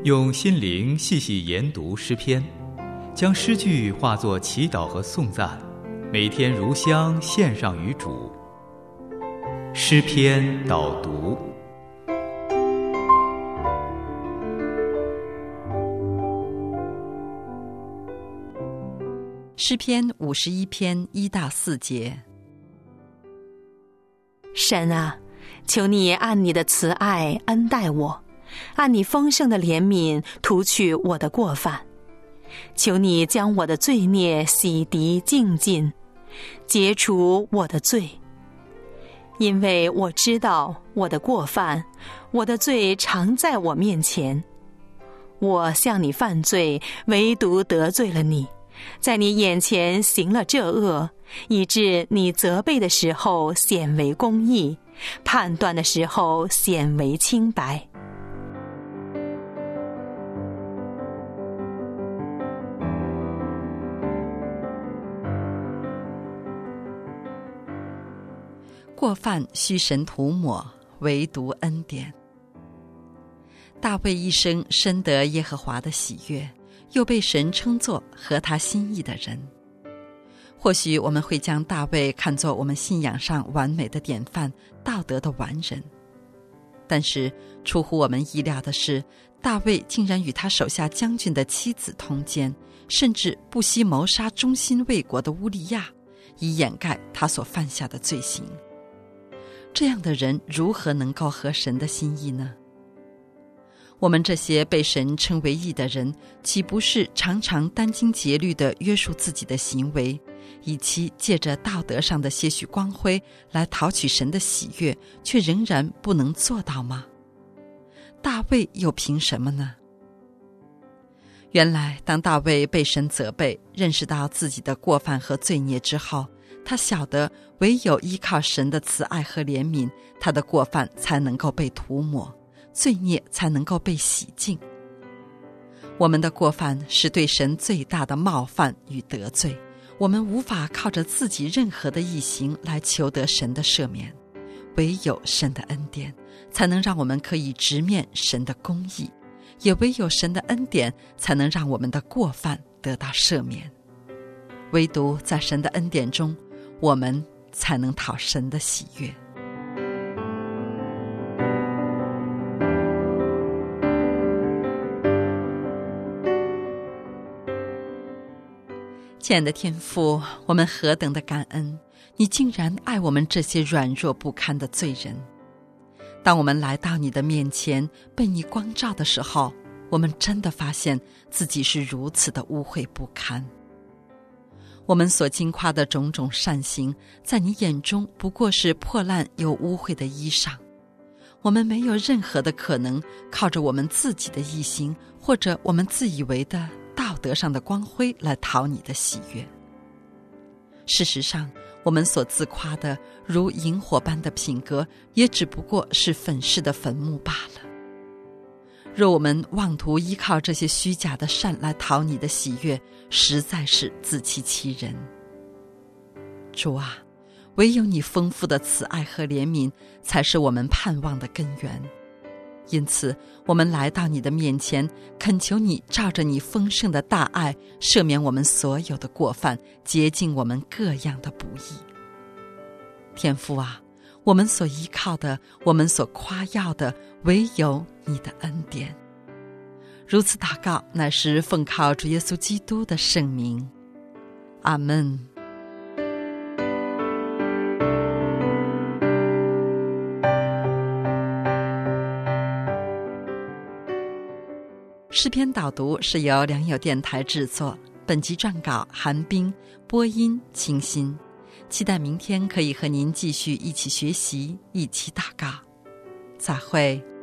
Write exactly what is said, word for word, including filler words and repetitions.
用心灵细细研读诗篇，将诗句化作祈祷和颂赞，每天如香献上于主。诗篇导读。 诗篇五十一篇一到四节。 神啊，求你按你的慈爱恩待我，按你丰盛的怜悯涂去我的过犯。求你将我的罪孽洗涤净尽，解除我的罪。因为我知道我的过犯，我的罪常在我面前。我向你犯罪，唯独得罪了你，在你眼前行了这恶，以致你责备的时候显为公义，判断的时候显为清白。 过犯需神涂抹，唯独恩典。大卫一生深得耶和华的喜悦，又被神称作合他心意的人。或许我们会将大卫看作我们信仰上完美的典范，道德的完人。但是出乎我们意料的是，大卫竟然与他手下将军的妻子通奸，甚至不惜谋杀忠心为国的乌利亚，以掩盖他所犯下的罪行。这样的人如何能够合神的心意呢？我们这些被神称为义的人，岂不是常常殚精竭虑地约束自己的行为，以期借着道德上的些许光辉来讨取神的喜悦，却仍然不能做到吗？大卫又凭什么呢？原来当大卫被神责备，认识到自己的过犯和罪孽之后，他晓得唯有依靠神的慈爱和怜悯，他的过犯才能够被涂抹，罪孽才能够被洗净。我们的过犯是对神最大的冒犯与得罪，我们无法靠着自己任何的义行来求得神的赦免，唯有神的恩典才能让我们可以直面神的公义，也唯有神的恩典才能让我们的过犯得到赦免。唯独在神的恩典中，我们才能讨神的喜悦。亲爱的天父，我们何等的感恩，你竟然爱我们这些软弱不堪的罪人。当我们来到你的面前，被你光照的时候，我们真的发现自己是如此的污秽不堪。我们所经夸的种种善行，在你眼中不过是破烂又污秽的衣裳。我们没有任何的可能靠着我们自己的义行，或者我们自以为的道德上的光辉来讨你的喜悦。事实上，我们所自夸的如萤火般的品格，也只不过是粉饰的坟墓罢了。若我们妄图依靠这些虚假的善来讨你的喜悦，实在是自欺欺人。主啊，唯有你丰富的慈爱和怜悯，才是我们盼望的根源。因此，我们来到你的面前，恳求你照着你丰盛的大爱，赦免我们所有的过犯，洁净我们各样的不义。天父啊，我们所依靠的，我们所夸耀的，唯有你的恩典。如此祷告，乃是奉靠主耶稣基督的圣名。阿们。诗篇导读是由良友电台制作，本集撰稿韩冰，播音清新。期待明天可以和您继续一起学习，一起祷告。再会。